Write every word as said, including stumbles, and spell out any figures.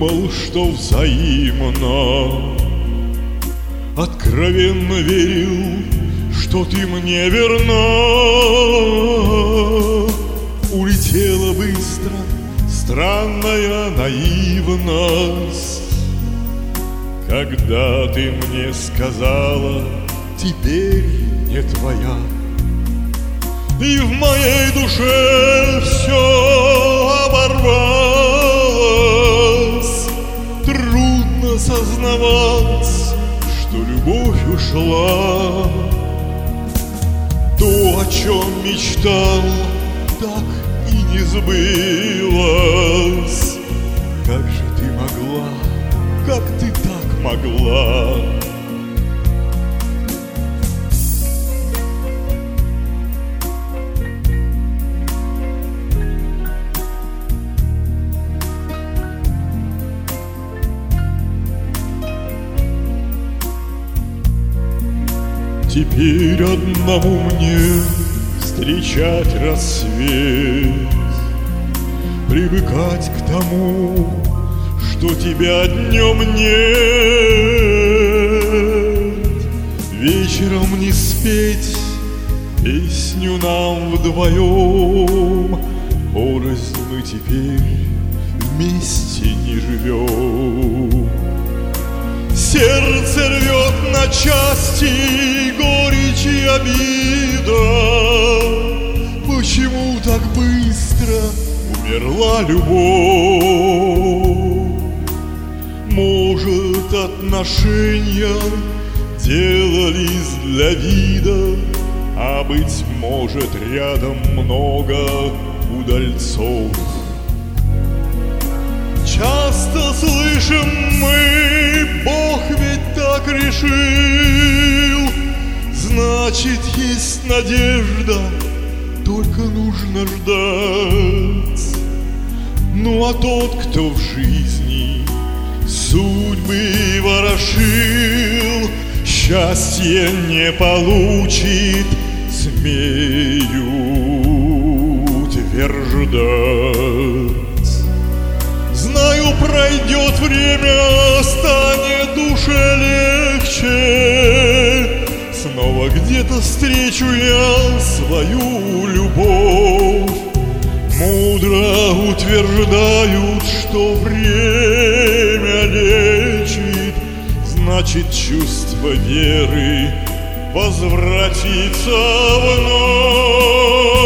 думал, что взаимно, откровенно верил, что ты мне верна. Улетела быстро странная наивность, когда ты мне сказала: теперь не твоя. И в моей душе все оборвалось. Трудно сознавать, что любовь ушла. То, о чем мечтал, так и не сбылось. Как же ты могла, как ты так могла? Теперь одному мне встречать рассвет, привыкать к тому, что тебя днем нет. Вечером не спеть песню нам вдвоем, порознь мы теперь вместе не живем. Сердце рвет на части горечь и обида. Почему так быстро умерла любовь? Может, отношения делались для вида, а быть может, рядом много удальцов. Часто слышим мы: Бог ведь так решил. Значит, есть надежда, только нужно ждать. Ну а тот, кто в жизни судьбы ворошил, счастье не получит, смею утверждать. Знаю, пройдет время, станет душе легче. Снова где-то встречу я свою любовь. Мудро утверждают, что время лечит. Значит, чувство веры возвратится вновь.